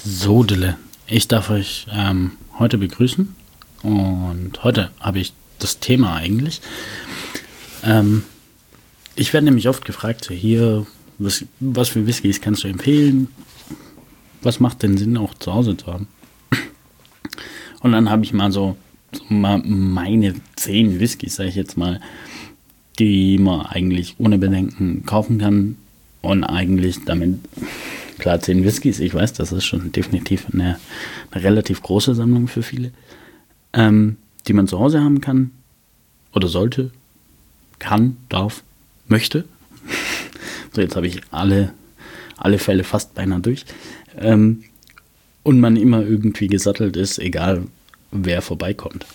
So, Dille, ich darf euch heute begrüßen und heute habe ich das Thema eigentlich. Ich werde nämlich oft gefragt, so hier, was für Whiskys kannst du empfehlen? Was macht denn Sinn, auch zu Hause zu haben? Und dann habe ich mal so meine 10 Whiskys, sage ich jetzt mal, die man eigentlich ohne Bedenken kaufen kann und eigentlich damit, klar 10 Whiskys, ich weiß, das ist schon definitiv eine relativ große Sammlung für viele, die man zu Hause haben kann oder sollte, kann, darf, möchte. So, jetzt habe ich alle Fälle fast beinahe durch. Und man immer irgendwie gesattelt ist, egal wer vorbeikommt.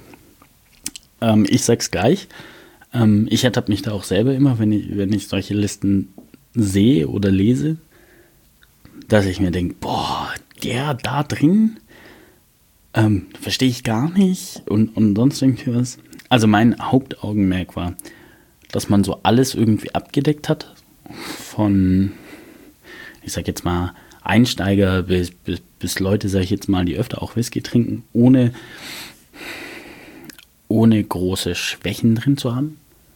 Ich sag's gleich, ich ertappe mich da auch selber immer, wenn ich solche Listen sehe oder lese, dass ich mir denke, boah, der da drin, verstehe ich gar nicht und sonst irgendwie was. Also mein Hauptaugenmerk war, dass man so alles irgendwie abgedeckt hat, von, ich sag jetzt mal, Einsteiger bis Leute, sag ich jetzt mal, die öfter auch Whisky trinken, ohne große Schwächen drin zu haben.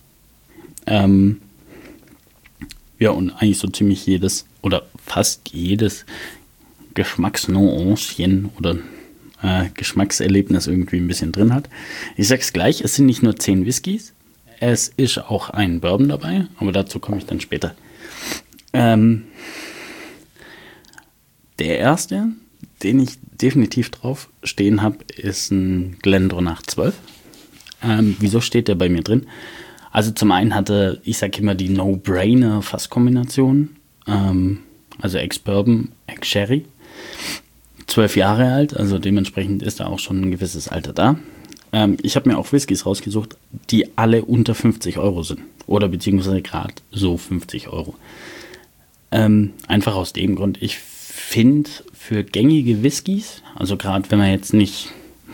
Ja, und eigentlich so ziemlich jedes oder fast jedes Geschmacksnuancen oder Geschmackserlebnis irgendwie ein bisschen drin hat. Ich sag's gleich, es sind nicht nur 10 Whiskys, es ist auch ein Bourbon dabei, aber dazu komme ich dann später. Der erste, den ich definitiv drauf stehen habe, ist ein GlenDronach 12. Wieso steht der bei mir drin? Also zum einen hatte, ich sage immer, die No-Brainer-Fasskombination, also Ex-Bourbon, Ex-Sherry, 12 Jahre alt, also dementsprechend ist da auch schon ein gewisses Alter da. Ich habe mir auch Whiskys rausgesucht, die alle unter 50 Euro sind oder beziehungsweise gerade so 50 Euro. Einfach aus dem Grund, ich finde für gängige Whiskys, also gerade wenn man jetzt nicht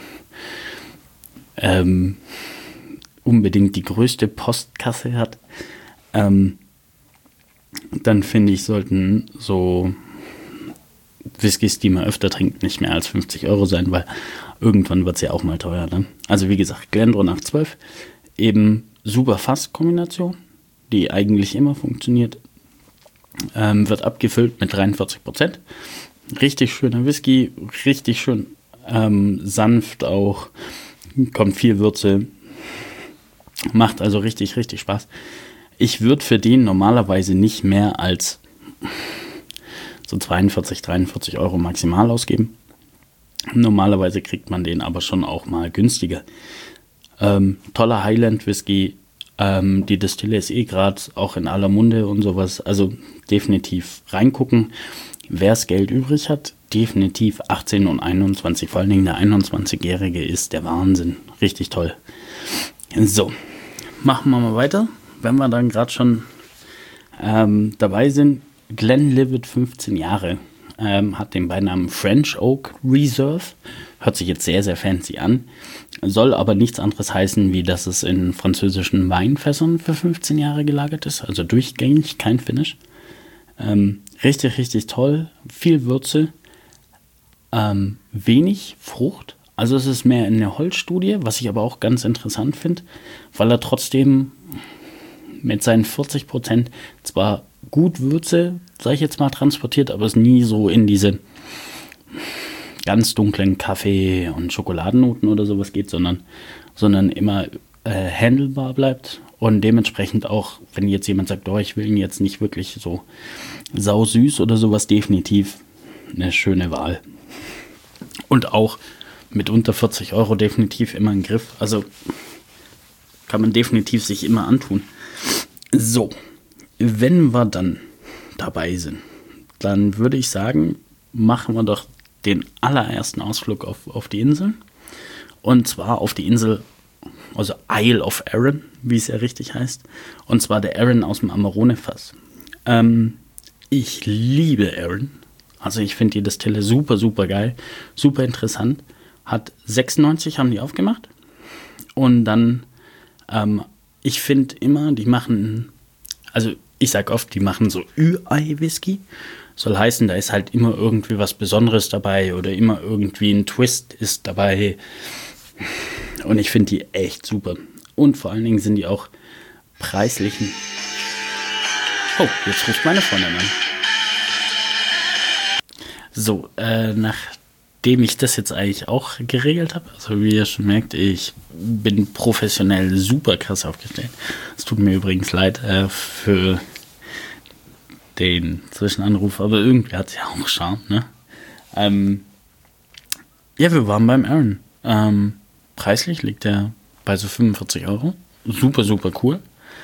unbedingt die größte Postkasse hat, dann finde ich, sollten so Whiskys, die man öfter trinkt, nicht mehr als 50 Euro sein, weil irgendwann wird es ja auch mal teuer. Ne? Also wie gesagt, GlenDronach 12, eben super Fasskombination, die eigentlich immer funktioniert, wird abgefüllt mit 43%. Richtig schöner Whisky, richtig schön sanft auch, kommt viel Würze, macht also richtig, richtig Spaß. Ich würde für den normalerweise nicht mehr als so 42, 43 Euro maximal ausgeben. Normalerweise kriegt man den aber schon auch mal günstiger. Toller Highland Whisky, die Destille ist gerade auch in aller Munde und sowas, also definitiv reingucken. Wer das Geld übrig hat, definitiv 18 und 21, vor allen Dingen der 21-Jährige ist der Wahnsinn, richtig toll. So, machen wir mal weiter, wenn wir dann gerade schon dabei sind. Glenlivet 15 Jahre, hat den Beinamen French Oak Reserve, hört sich jetzt sehr, sehr fancy an, soll aber nichts anderes heißen, wie dass es in französischen Weinfässern für 15 Jahre gelagert ist, also durchgängig, kein Finish. Richtig, richtig toll, viel Würze, wenig Frucht, also es ist mehr eine Holzstudie, was ich aber auch ganz interessant finde, weil er trotzdem mit seinen 40% zwar gut Würze, sag ich jetzt mal, transportiert, aber es nie so in diese ganz dunklen Kaffee- und Schokoladennoten oder sowas geht, sondern immer handelbar bleibt und dementsprechend auch, wenn jetzt jemand sagt, oh, ich will ihn jetzt nicht wirklich so sausüß oder sowas, definitiv eine schöne Wahl. Und auch mit unter 40 Euro definitiv immer im Griff, also kann man definitiv sich immer antun. So, wenn wir dann dabei sind, dann würde ich sagen, machen wir doch den allerersten Ausflug auf die Insel. Und zwar auf die Insel, also Isle of Arran, wie es ja richtig heißt. Und zwar der Arran aus dem Amarone-Fass. Ich liebe Arran. Also ich finde die Destille super, super geil, super interessant. Hat 96 haben die aufgemacht. Und dann, ich finde immer, die machen, also ich sage oft, die machen so Ü-Ei-Whisky. Soll heißen, da ist halt immer irgendwie was Besonderes dabei oder immer irgendwie ein Twist ist dabei. Und ich finde die echt super. Und vor allen Dingen sind die auch preislichen. Oh, jetzt ruft meine Freundin an. So, nachdem ich das jetzt eigentlich auch geregelt habe, also wie ihr schon merkt, ich bin professionell super krass aufgestellt. Es tut mir übrigens leid für den Zwischenanruf, aber irgendwie hat es ja auch Charme, ne? Ja, wir waren beim Aaron. Preislich liegt er bei so 45 Euro. Super, super cool.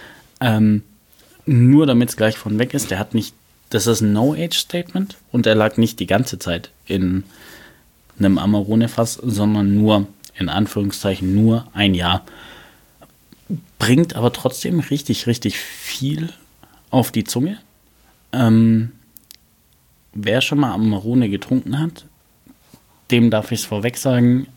Nur damit es gleich von weg ist, der hat nicht, das ist ein No-Age-Statement und er lag nicht die ganze Zeit in einem Amarone-Fass, sondern nur, in Anführungszeichen, nur ein Jahr. Bringt aber trotzdem richtig, richtig viel auf die Zunge. Wer schon mal Amarone getrunken hat, dem darf ich es vorweg sagen,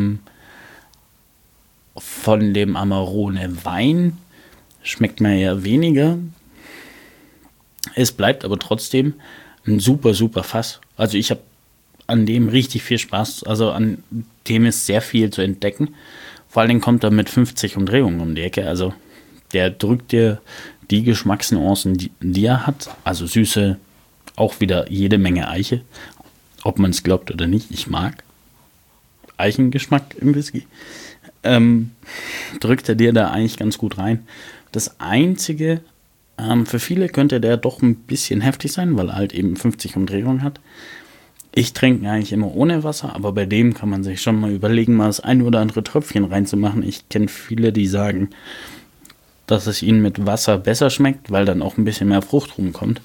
von dem Amarone Wein schmeckt mir eher weniger. Es bleibt aber trotzdem ein super, super Fass. Also ich habe an dem richtig viel Spaß. Also an dem ist sehr viel zu entdecken. Vor allen Dingen kommt er mit 50 Umdrehungen um die Ecke. Also der drückt dir die Geschmacksnuancen, die er hat. Also Süße, auch wieder jede Menge Eiche. Ob man es glaubt oder nicht, ich mag Eichengeschmack im Whisky. Drückt er dir da eigentlich ganz gut rein. Das Einzige, für viele könnte der doch ein bisschen heftig sein, weil er halt eben 50 Umdrehungen hat. Ich trinke eigentlich immer ohne Wasser, aber bei dem kann man sich schon mal überlegen, mal das ein oder andere Tröpfchen reinzumachen. Ich kenne viele, die sagen, dass es ihnen mit Wasser besser schmeckt, weil dann auch ein bisschen mehr Frucht rumkommt.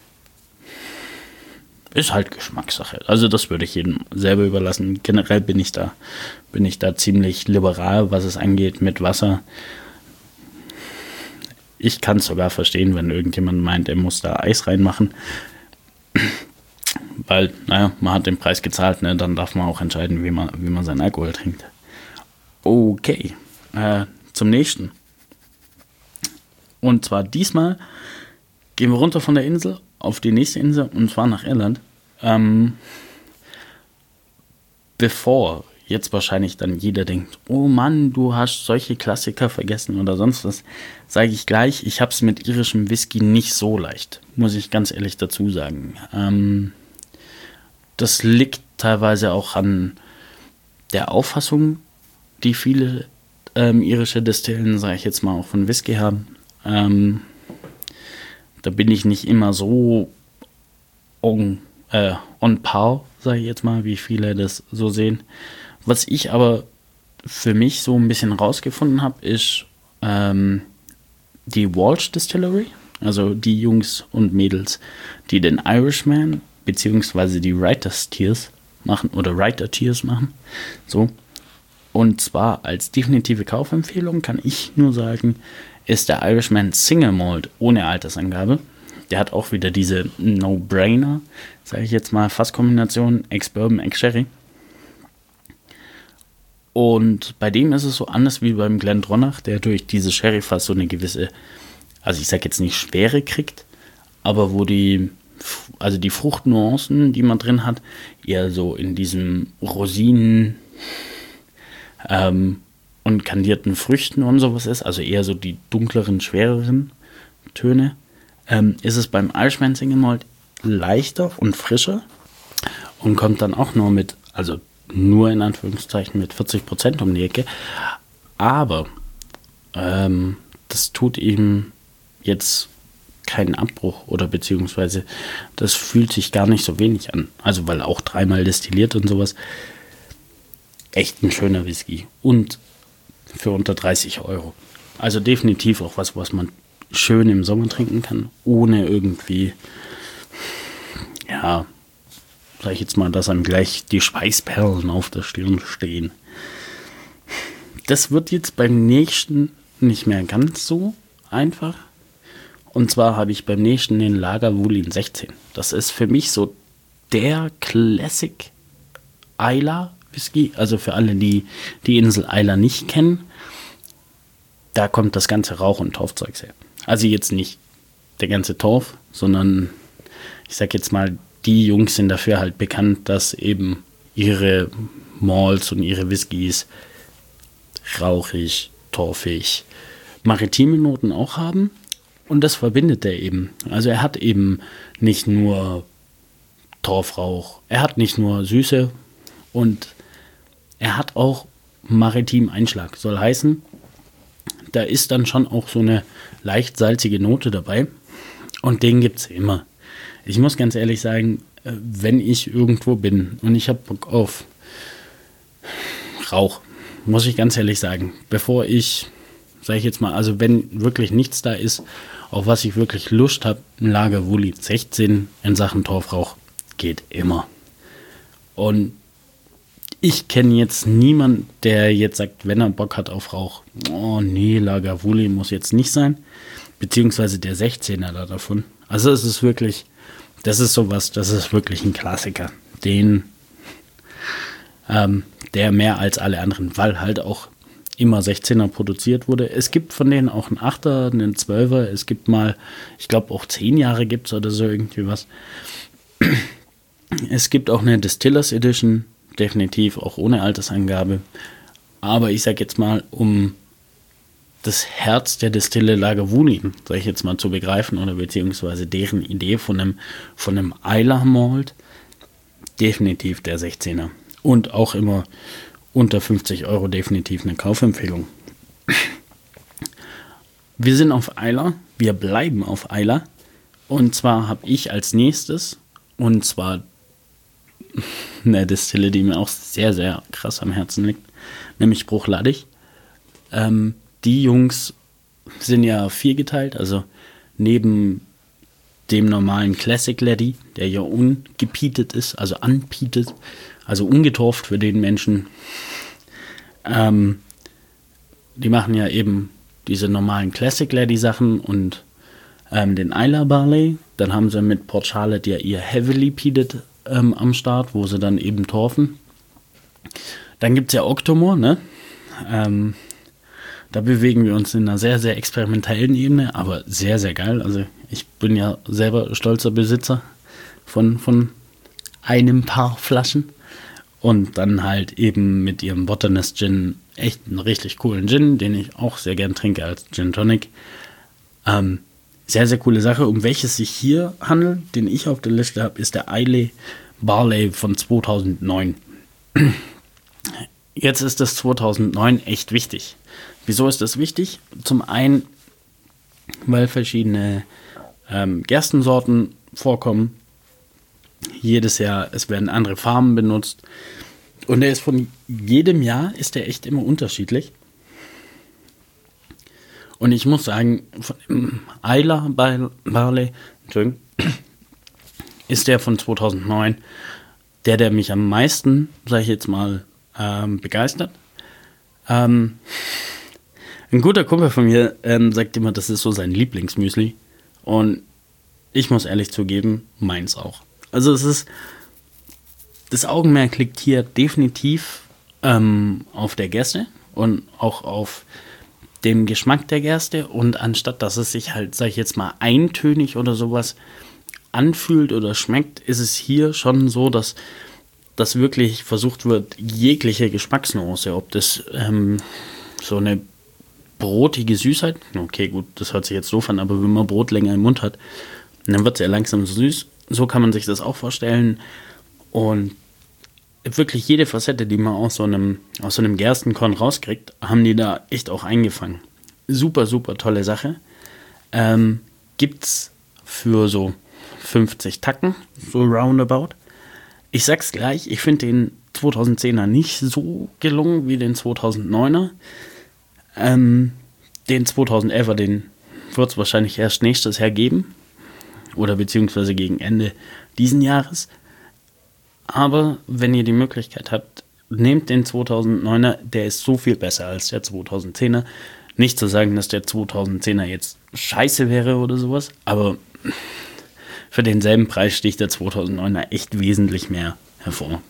Ist halt Geschmackssache. Also das würde ich jedem selber überlassen. Generell bin ich da ziemlich liberal, was es angeht mit Wasser. Ich kann es sogar verstehen, wenn irgendjemand meint, er muss da Eis reinmachen. Weil, naja, man hat den Preis gezahlt, ne? Dann darf man auch entscheiden, wie man seinen Alkohol trinkt. Okay, zum nächsten. Und zwar diesmal gehen wir runter von der Insel auf die nächste Insel und zwar nach Irland. Bevor jetzt wahrscheinlich dann jeder denkt, oh Mann, du hast solche Klassiker vergessen oder sonst was, sage ich gleich, ich habe es mit irischem Whisky nicht so leicht, muss ich ganz ehrlich dazu sagen. Das liegt teilweise auch an der Auffassung, die viele irische Destillen, sage ich jetzt mal, auch von Whisky haben. Da bin ich nicht immer so on par, sage ich jetzt mal, wie viele das so sehen. Was ich aber für mich so ein bisschen rausgefunden habe, ist die Walsh Distillery, also die Jungs und Mädels, die den Irishman beziehungsweise die Writer's Tears machen oder Writer Tears machen. So. Und zwar als definitive Kaufempfehlung kann ich nur sagen, ist der Irishman Single Malt ohne Altersangabe. Der hat auch wieder diese No-Brainer, sage ich jetzt mal, Fasskombination Ex-Bourbon, Ex-Sherry. Und bei dem ist es so anders wie beim GlenDronach, der durch diese Sherry-Fass so eine gewisse, also ich sage jetzt nicht Schwere kriegt, aber wo die Fruchtnuancen, die man drin hat, eher so in diesem Rosinen und kandierten Früchten und sowas ist, also eher so die dunkleren, schwereren Töne, ist es beim Irishman Single Malt leichter und frischer und kommt dann auch nur mit, also nur in Anführungszeichen mit 40% um die Ecke, aber das tut ihm jetzt keinen Abbruch oder beziehungsweise das fühlt sich gar nicht so wenig an, also weil auch 3-mal destilliert und sowas. Echt ein schöner Whisky und für unter 30 Euro. Also definitiv auch was man schön im Sommer trinken kann, ohne irgendwie, ja, sag ich jetzt mal, dass einem gleich die Schweißperlen auf der Stirn stehen. Das wird jetzt beim nächsten nicht mehr ganz so einfach. Und zwar habe ich beim nächsten den Lagavulin 16. Das ist für mich so der Classic Islay Whisky, also für alle, die die Insel Islay nicht kennen, da kommt das ganze Rauch- und Torfzeugs her. Also jetzt nicht der ganze Torf, sondern ich sag jetzt mal die Jungs sind dafür halt bekannt, dass eben ihre Malts und ihre Whiskys rauchig, torfig, maritime Noten auch haben. Und das verbindet er eben. Also er hat eben nicht nur Torfrauch, er hat nicht nur Süße und er hat auch maritimen Einschlag. Soll heißen, da ist dann schon auch so eine leicht salzige Note dabei und den gibt es immer. Ich muss ganz ehrlich sagen, wenn ich irgendwo bin und ich habe Bock auf Rauch, muss ich ganz ehrlich sagen, bevor ich, sage ich jetzt mal, also wenn wirklich nichts da ist, auf was ich wirklich Lust habe, ein Lagavulin 16 in Sachen Torfrauch geht immer. Und ich kenne jetzt niemanden, der jetzt sagt, wenn er Bock hat auf Rauch, oh nee, Lagavulin muss jetzt nicht sein, beziehungsweise der 16er da davon. Also es ist wirklich, das ist sowas, das ist wirklich ein Klassiker, den, der mehr als alle anderen, weil halt auch immer 16er produziert wurde. Es gibt von denen auch einen 8er, einen 12er, es gibt mal, ich glaube auch 10 Jahre gibt es oder so irgendwie was. Es gibt auch eine Distillers Edition, definitiv auch ohne Altersangabe. Aber ich sage jetzt mal, um das Herz der Distille Lagavulin, sage ich jetzt mal, zu begreifen oder beziehungsweise deren Idee von einem Islay Malt, definitiv der 16er. Und auch immer unter 50 € definitiv eine Kaufempfehlung. Wir sind auf Islay, wir bleiben auf Islay. Und zwar habe ich als nächstes, und zwar eine Distille, die mir auch sehr, sehr krass am Herzen liegt, nämlich Bruichladdich. Die Jungs sind ja viergeteilt, also neben dem normalen Classic Laddie, der ja ungepeatet ist, also unpeated, also ungetorft für den Menschen. Die machen ja eben diese normalen Classic Laddie Sachen und den Islay Barley. Dann haben sie mit Port Charlotte ja ihr Heavily Peated am Start, wo sie dann eben torfen. Dann gibt es ja Octomore, ne? Da bewegen wir uns in einer sehr, sehr experimentellen Ebene, aber sehr, sehr geil. Also ich bin ja selber stolzer Besitzer von einem Paar Flaschen. Und dann halt eben mit ihrem Botanist Gin echt einen richtig coolen Gin, den ich auch sehr gern trinke als Gin Tonic. Sehr, sehr coole Sache. Um welches sich hier handelt, den ich auf der Liste habe, ist der Islay Barley von 2009. Jetzt ist das 2009 echt wichtig. Wieso ist das wichtig? Zum einen, weil verschiedene Gerstensorten vorkommen. Jedes Jahr, es werden andere Farben benutzt. Und der ist von jedem Jahr, ist der echt immer unterschiedlich. Und ich muss sagen, von dem Islay Barley, ist der von 2009 der mich am meisten, sage ich jetzt mal, begeistert. Ein guter Kumpel von mir sagt immer, das ist so sein Lieblingsmüsli. Und ich muss ehrlich zugeben, meins auch. Also es ist, das Augenmerk liegt hier definitiv auf der Gerste und auch auf dem Geschmack der Gerste. Und anstatt, dass es sich halt, sag ich jetzt mal, eintönig oder sowas anfühlt oder schmeckt, ist es hier schon so, dass das wirklich versucht wird, jegliche Geschmacksnuance, ob das so eine brotige Süßheit, okay gut, das hört sich jetzt doof an, aber wenn man Brot länger im Mund hat, dann wird es ja langsam süß. So kann man sich das auch vorstellen. Und wirklich jede Facette, die man aus so einem Gerstenkorn rauskriegt, haben die da echt auch eingefangen. Super, super tolle Sache. Gibt's für so 50 Tacken, so roundabout. Ich sag's gleich, ich finde den 2010er nicht so gelungen wie den 2009er. Den 2011er, den wird es wahrscheinlich erst nächstes Jahr geben. Oder beziehungsweise gegen Ende diesen Jahres. Aber wenn ihr die Möglichkeit habt, nehmt den 2009er, der ist so viel besser als der 2010er. Nicht zu sagen, dass der 2010er jetzt scheiße wäre oder sowas, aber für denselben Preis sticht der 2009er echt wesentlich mehr hervor.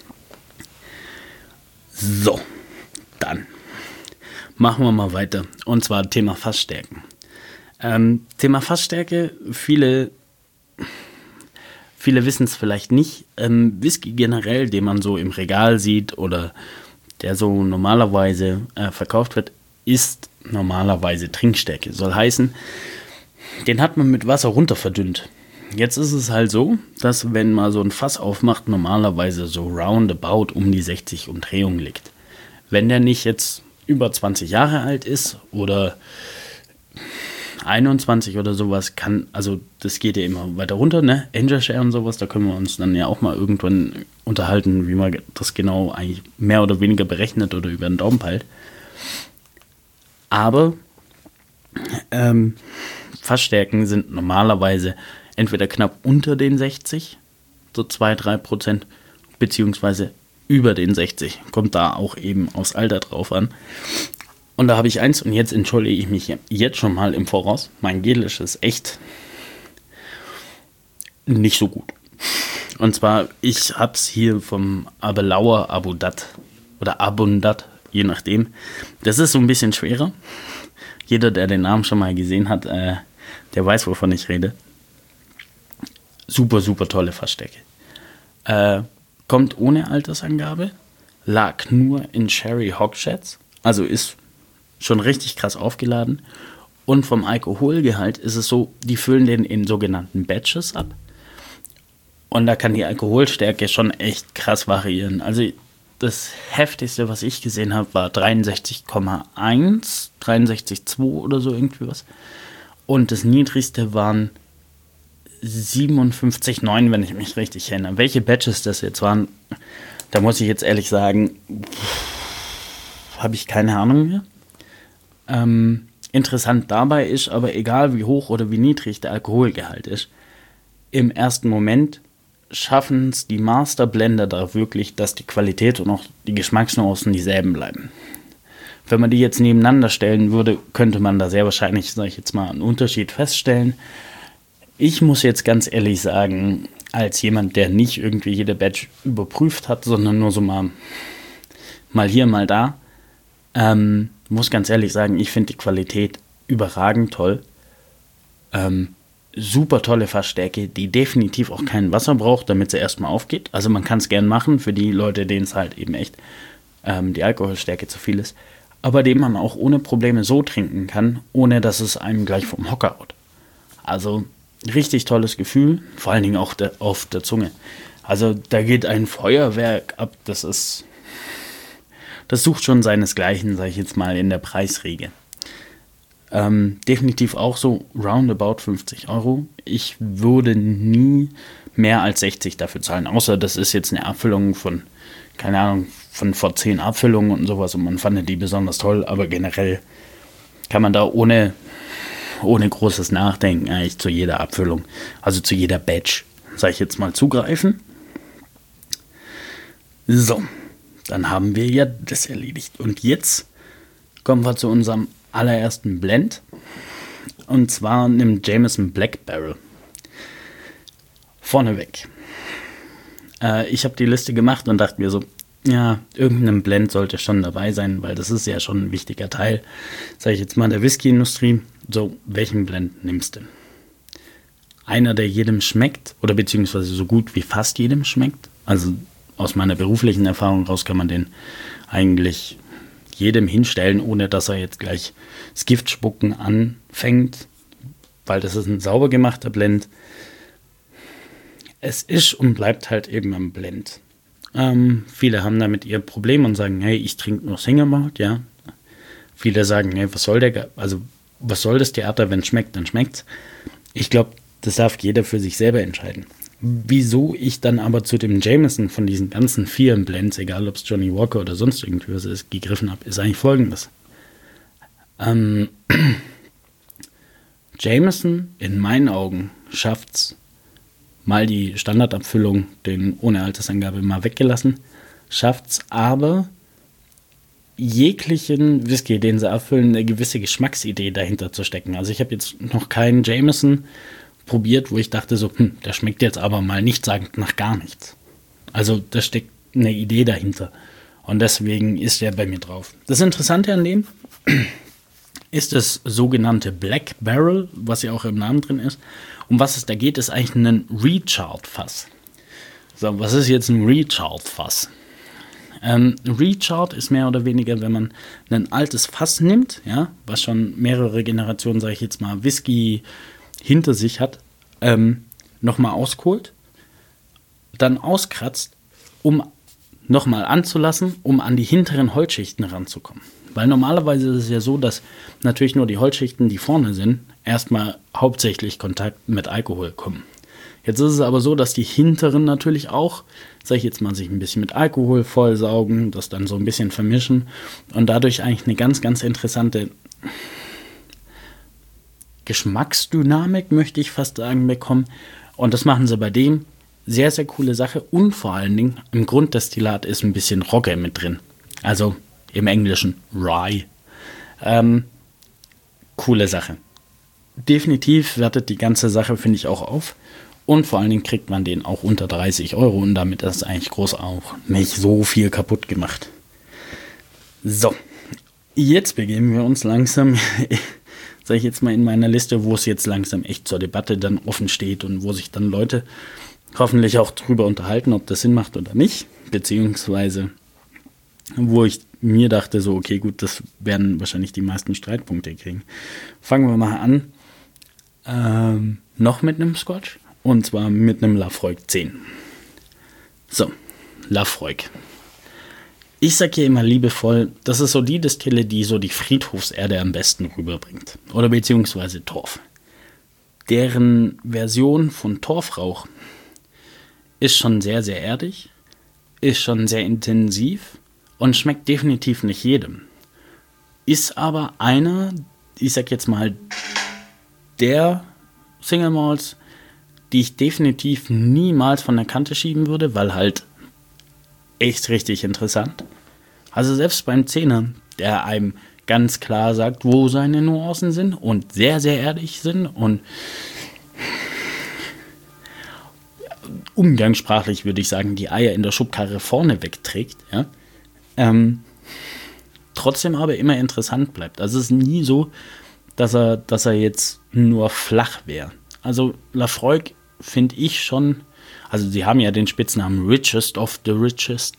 So, dann machen wir mal weiter. Und zwar Thema Fassstärken. Thema Fassstärke, viele viele wissen es vielleicht nicht. Whisky generell, den man so im Regal sieht oder der so normalerweise verkauft wird, ist normalerweise Trinkstärke. Soll heißen, den hat man mit Wasser runter verdünnt. Jetzt ist es halt so, dass wenn man so ein Fass aufmacht, normalerweise so roundabout um die 60 Umdrehungen liegt. Wenn der nicht jetzt über 20 Jahre alt ist oder 21 oder sowas, also das geht ja immer weiter runter, ne? Angel Share und sowas, da können wir uns dann ja auch mal irgendwann unterhalten, wie man das genau eigentlich mehr oder weniger berechnet oder über den Daumen peilt. Aber Fassstärken sind normalerweise entweder knapp unter den 60, so 2-3%, beziehungsweise über den 60. Kommt da auch eben aufs Alter drauf an. Und da habe ich eins, und jetzt entschuldige ich mich jetzt schon mal im Voraus. Mein Gelisch ist echt nicht so gut. Und zwar, ich habe es hier vom Abelauer Abudat oder Abundat, je nachdem. Das ist so ein bisschen schwerer. Jeder, der den Namen schon mal gesehen hat, der weiß, wovon ich rede. Super, super tolle Fassstärke. Kommt ohne Altersangabe, lag nur in Sherry Hogsheads, also ist schon richtig krass aufgeladen. Und vom Alkoholgehalt ist es so, die füllen den in sogenannten Batches ab. Und da kann die Alkoholstärke schon echt krass variieren. Also das heftigste, was ich gesehen habe, war 63,1, 63,2 oder so irgendwie was. Und das niedrigste waren 57,9, wenn ich mich richtig erinnere. Welche Batches das jetzt waren, da muss ich jetzt ehrlich sagen, habe ich keine Ahnung mehr. Interessant dabei ist, aber egal wie hoch oder wie niedrig der Alkoholgehalt ist, im ersten Moment schaffen es die Masterblender da wirklich, dass die Qualität und auch die Geschmacksnuancen dieselben bleiben. Wenn man die jetzt nebeneinander stellen würde, könnte man da sehr wahrscheinlich, sage ich jetzt mal, einen Unterschied feststellen. Ich muss jetzt ganz ehrlich sagen, als jemand, der nicht irgendwie jede Batch überprüft hat, sondern nur so mal hier, mal da, muss ganz ehrlich sagen, ich finde die Qualität überragend toll. Super tolle Fassstärke, die definitiv auch kein Wasser braucht, damit sie erstmal aufgeht. Also man kann es gern machen für die Leute, denen es halt eben echt die Alkoholstärke zu viel ist. Aber den man auch ohne Probleme so trinken kann, ohne dass es einem gleich vom Hocker haut. Also richtig tolles Gefühl, vor allen Dingen auch auf der Zunge. Also da geht ein Feuerwerk ab, das sucht schon seinesgleichen, sage ich jetzt mal, in der Preisriege. Definitiv auch so roundabout 50 Euro. Ich würde nie mehr als 60 dafür zahlen, außer das ist jetzt eine Abfüllung von, keine Ahnung, von vor 10 Abfüllungen und sowas und man fand die besonders toll, aber generell kann man da ohne großes Nachdenken eigentlich zu jeder Abfüllung, also zu jeder Batch, sage ich jetzt mal, zugreifen. So, dann haben wir ja das erledigt. Und jetzt kommen wir zu unserem allerersten Blend. Und zwar einem Jameson Black Barrel. Vorneweg. Ich habe die Liste gemacht und dachte mir so, ja, irgendein Blend sollte schon dabei sein, weil das ist ja schon ein wichtiger Teil, sage ich jetzt mal, der Whisky-Industrie. So, welchen Blend nimmst du? Einer, der jedem schmeckt, oder beziehungsweise so gut wie fast jedem schmeckt. Also aus meiner beruflichen Erfahrung raus kann man den eigentlich jedem hinstellen, ohne dass er jetzt gleich das Gift spucken anfängt, weil das ist ein sauber gemachter Blend. Es ist und bleibt halt eben ein Blend. Viele haben damit ihr Problem und sagen, hey, ich trinke nur Single Malt, ja. Viele sagen, hey, was soll das Theater, wenn es schmeckt, dann schmeckt's. Ich glaube, das darf jeder für sich selber entscheiden. Wieso ich dann aber zu dem Jameson von diesen ganzen 4 Blends, egal ob es Johnny Walker oder sonst irgendwas ist, gegriffen habe, ist eigentlich folgendes. Jameson, in meinen Augen, schafft's, mal die Standardabfüllung, den ohne Altersangabe mal weggelassen, schafft's aber, jeglichen Whisky, den sie abfüllen, eine gewisse Geschmacksidee dahinter zu stecken. Also ich habe jetzt noch keinen Jameson probiert, wo ich dachte so, der schmeckt jetzt aber mal nichtssagend nach gar nichts. Also da steckt eine Idee dahinter. Und deswegen ist der bei mir drauf. Das Interessante an dem ist das sogenannte Black Barrel, was ja auch im Namen drin ist. Um was es da geht, ist eigentlich ein Rechart-Fass. So, was ist jetzt ein Rechart-Fass? Rechart ist mehr oder weniger, wenn man ein altes Fass nimmt, ja, was schon mehrere Generationen, sage ich jetzt mal, Whisky hinter sich hat, nochmal auskohlt, dann auskratzt, um nochmal anzulassen, um an die hinteren Holzschichten ranzukommen. Weil normalerweise ist es ja so, dass natürlich nur die Holzschichten, die vorne sind, erstmal hauptsächlich Kontakt mit Alkohol kommen. Jetzt ist es aber so, dass die hinteren natürlich auch, sag ich jetzt mal, sich ein bisschen mit Alkohol vollsaugen, das dann so ein bisschen vermischen und dadurch eigentlich eine ganz, ganz interessante Geschmacksdynamik, möchte ich fast sagen, bekommen. Und das machen sie bei dem. Sehr, sehr coole Sache. Und vor allen Dingen, im Grunddestillat ist ein bisschen Rogge mit drin. Also im Englischen Rye. Coole Sache. Definitiv wertet die ganze Sache, finde ich, auch auf. Und vor allen Dingen kriegt man den auch unter 30 Euro. Und damit ist eigentlich groß auch nicht so viel kaputt gemacht. So, jetzt begeben wir uns langsam, sage ich jetzt mal, in meiner Liste, wo es jetzt langsam echt zur Debatte dann offen steht und wo sich dann Leute hoffentlich auch drüber unterhalten, ob das Sinn macht oder nicht. Beziehungsweise, wo ich mir dachte, so, okay, gut, das werden wahrscheinlich die meisten Streitpunkte kriegen. Fangen wir mal an. Noch mit einem Scotch. Und zwar mit einem Laphroaig 10. So, Laphroaig. Ich sage hier immer liebevoll, das ist so die Destille, die so die Friedhofserde am besten rüberbringt. Oder beziehungsweise Torf. Deren Version von Torfrauch ist schon sehr, sehr erdig, ist schon sehr intensiv und schmeckt definitiv nicht jedem. Ist aber einer, ich sag jetzt mal, der Single Malts, die ich definitiv niemals von der Kante schieben würde, weil halt echt richtig interessant. Also selbst beim Zehner, der einem ganz klar sagt, wo seine Nuancen sind und sehr, sehr ehrlich sind und umgangssprachlich würde ich sagen, die Eier in der Schubkarre vorne wegträgt, ja. Trotzdem aber immer interessant bleibt. Also es ist nie so, dass er jetzt nur flach wäre. Also Laphroaig finde ich schon, also sie haben ja den Spitznamen Richest of the Richest,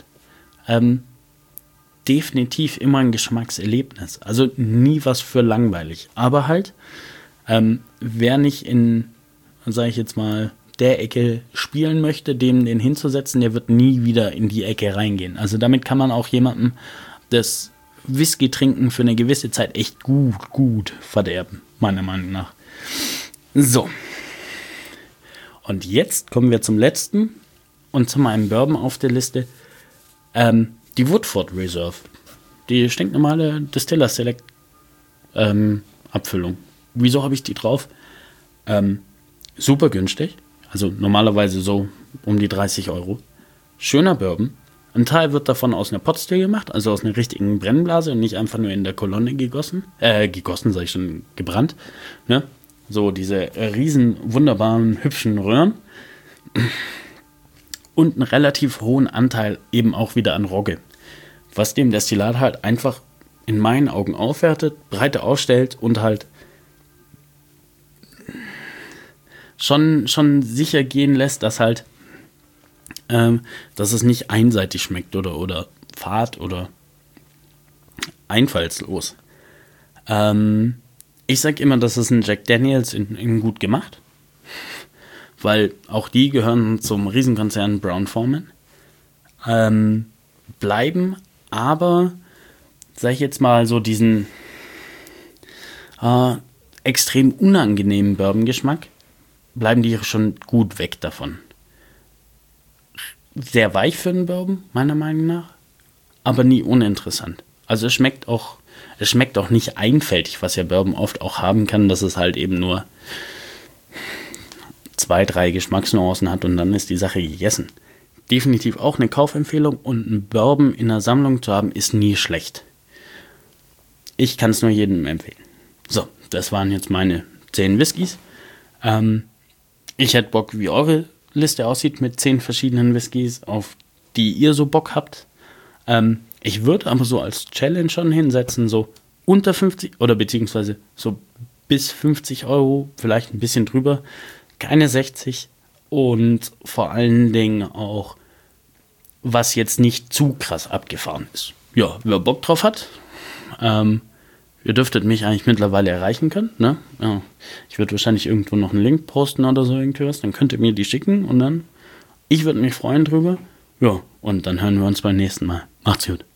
definitiv immer ein Geschmackserlebnis. Also nie was für langweilig. Aber halt, wer nicht in, sage ich jetzt mal, der Ecke spielen möchte, dem den hinzusetzen, der wird nie wieder in die Ecke reingehen. Also damit kann man auch jemandem das Whisky trinken für eine gewisse Zeit echt gut verderben, meiner Meinung nach. So. Und jetzt kommen wir zum letzten und zu meinem Bourbon auf der Liste. Die Woodford Reserve. Die stinknormale Distiller Select Abfüllung. Wieso habe ich die drauf? Super günstig. Also normalerweise so um die 30 Euro. Schöner Bourbon. Ein Teil wird davon aus einer Potstill gemacht, also aus einer richtigen Brennblase und nicht einfach nur in der Kolonne gegossen. Gegossen, sage ich schon, gebrannt. Ne? So diese riesen, wunderbaren, hübschen Röhren. Und einen relativ hohen Anteil eben auch wieder an Rogge. Was dem Destillat halt einfach in meinen Augen aufwertet, breiter ausstellt und halt schon sicher gehen lässt, dass halt dass es nicht einseitig schmeckt oder fad oder einfallslos. Ich sag immer, das ist ein Jack Daniels in gut gemacht, weil auch die gehören zum Riesenkonzern Brown-Forman, bleiben aber, sag ich jetzt mal, so diesen extrem unangenehmen Bourbon-Geschmack, bleiben die schon gut weg davon. Sehr weich für den Bourbon, meiner Meinung nach, aber nie uninteressant. Also es schmeckt auch nicht einfältig, was ja Bourbon oft auch haben kann, dass es halt eben nur 2, 3 Geschmacksnuancen hat und dann ist die Sache gegessen. Definitiv auch eine Kaufempfehlung und ein Bourbon in der Sammlung zu haben, ist nie schlecht. Ich kann es nur jedem empfehlen. So, das waren jetzt meine 10 Whiskys. Ich hätte Bock, wie eure Liste aussieht mit 10 verschiedenen Whiskys, auf die ihr so Bock habt. Ich würde aber so als Challenge schon hinsetzen, so unter 50 oder beziehungsweise so bis 50 Euro, vielleicht ein bisschen drüber, keine 60 und vor allen Dingen auch, was jetzt nicht zu krass abgefahren ist. Ja, wer Bock drauf hat, ihr dürftet mich eigentlich mittlerweile erreichen können, ne? Ja, ich würde wahrscheinlich irgendwo noch einen Link posten oder so irgendwas, dann könnt ihr mir die schicken und dann, ich würde mich freuen drüber. Ja, und dann hören wir uns beim nächsten Mal. Macht's gut.